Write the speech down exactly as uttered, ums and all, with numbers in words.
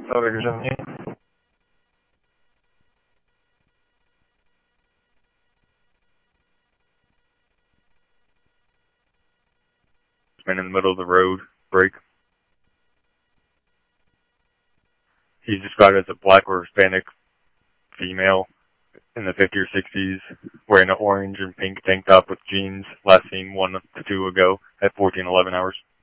Southern seventeen. Man in the middle of the road, break. He's described as a black or Hispanic female in the fifties or sixties, wearing an orange and pink tank top with jeans, last seen one to two ago at fourteen eleven hours.